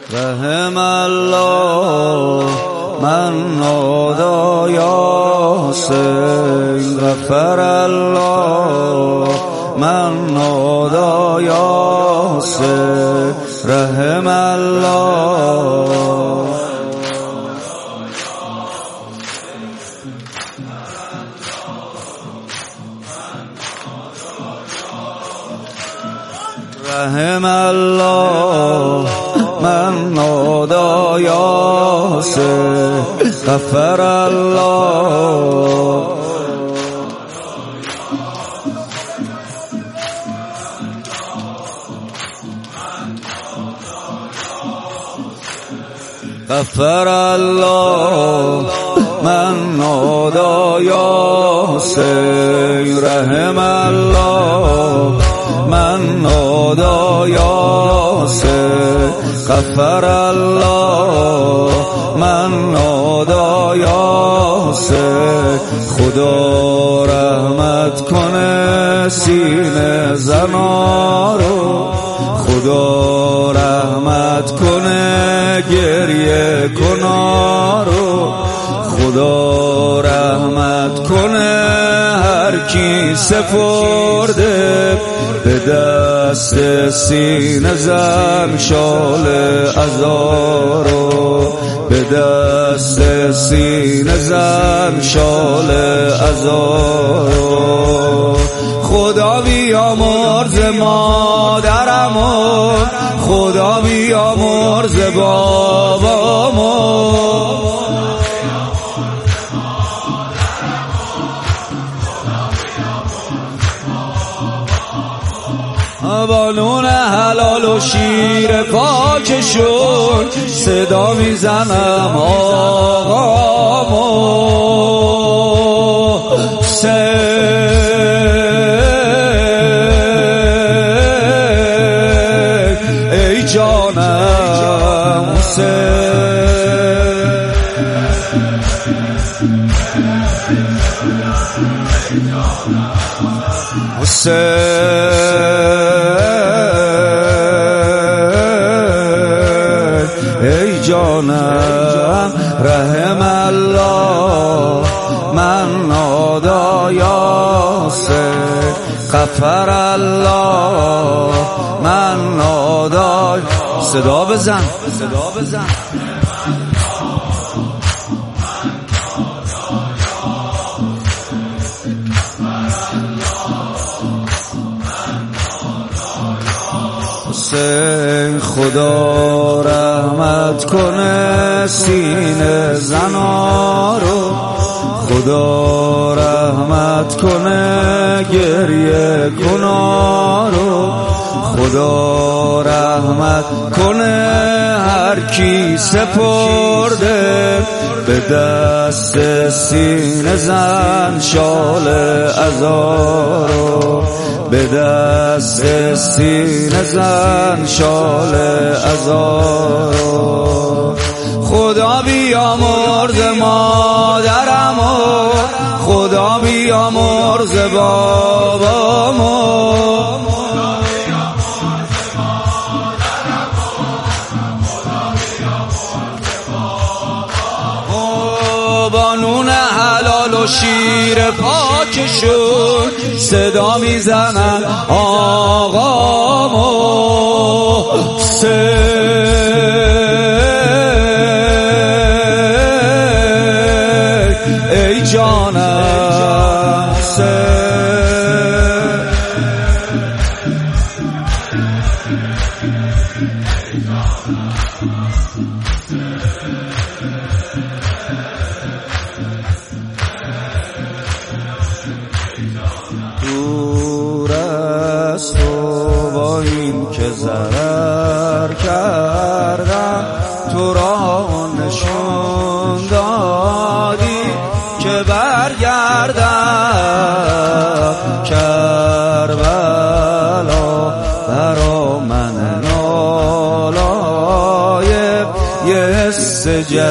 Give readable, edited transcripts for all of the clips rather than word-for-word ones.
رحم الله من نادى یاسین، غفر الله من نادى یاسین، رحم الله رحم الله من نادى یاسین، غفر الله غفر الله من نادى یاسین، رحم الله من نادى یاسین، غفر الله من نادى یاسین. خدا رحمت کنه سینه زنا رو، خدا رحمت کنه گریه کنا رو، خدا رحمت کنه هر کی سپرده به دست سینه زن شال عزارو، به دست سینه زن شال عزارو. خدا بیامرز مادرمو، خدا بیامرز بابامو، بانون حلال و شیر پاکشون صدا میزنم آقامو. ای جانم ای جانم رحم الله من نادى یاسین، غفر الله من نادى. صدا بزن صدا بزن. خدا رحمت کنه سینه زنا رو، خدا رحمت کنه گریه کنا رو، خدا رحمت کنه هر کی سپرده به دست سینه زن شال عزارو، به دست سینه زن شال عزارو. خدا بیامرز مادرمو، خدا بیامرز بابامو، بانون حلال و شیر پاکشون صدا میزنن آقامو. ای جانم دور از تو با این که ضرر کردم، تو را نشون دادی که برگردم. کربلا برا من نالای یه حس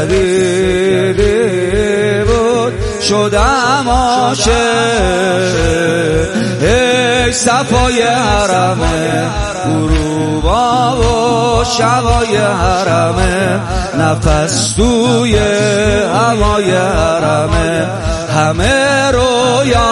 جدیدی بود، شدم عاشق. ای صفای حرم غروبا و شبای حرمه، نفس توی هوای حرمه، همه رویا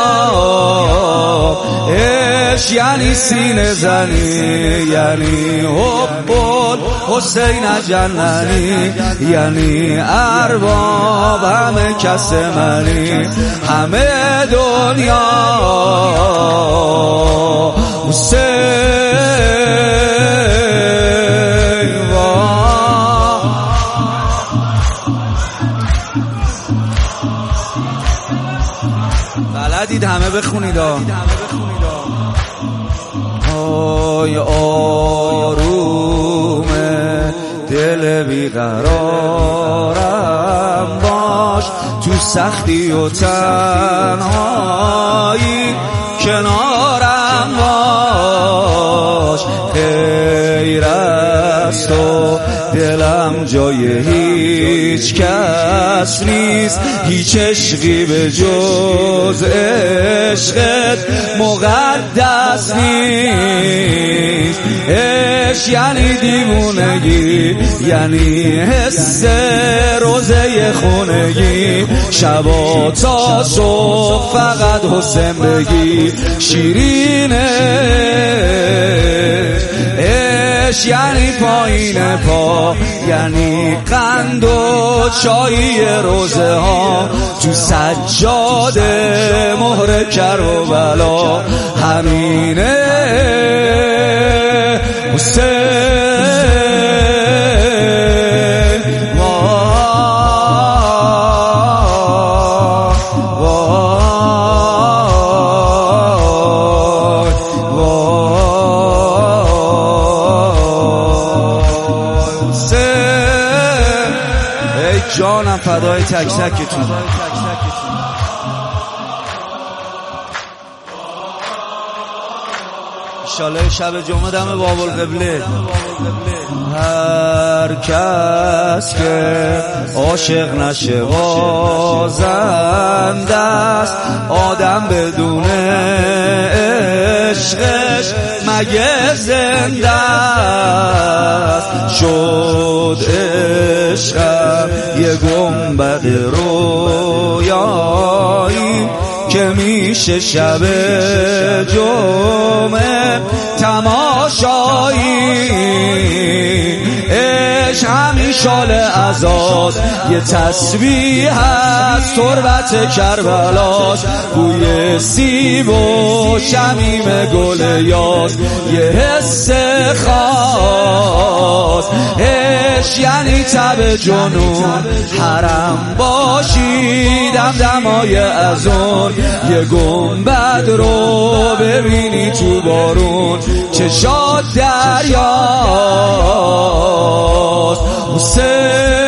عشق یعنی سینه زنی، یعنی حب حسین جننی، یعنی ارباب همه کس منی، همه دنیا حسین. بلدید همه بخونید آی آرومه دل بیقرارم باش، تو سختی و تنهایی کنارم باش، غیر از تو دلم جای هیچ کس نیست، هیچ عشقی به جز عشقت مقدس نیست. عشق یعنی دیوونگی، یعنی حس روزه خونگی، شبا تا صبح فقط حسین بگی، شیرینه عشق یعنی پایین پا، یعنی قند و چایی روزه ها، تو سجاده مهر کربلا، همینه حسین. جانم فدای تک تکتون. انشالله شب جمعه دم باب القبله. هر کس که عاشق نشه بازنده است، آدم بدون عشقش مگه زنده است. شد عشقم یه گنبد رویایی که میشه شب جمعه تماشایی. عشق همین شال عزاست، یه تسبیح از تربت کربلاست، بوی سیب و شمیم گل یاس، یه حس خاص. عشق یعنی تب جنون، حرم باشی دمدمای اذان، یه گنبد رو ببینی تو بارون، چشات دریاست حسین.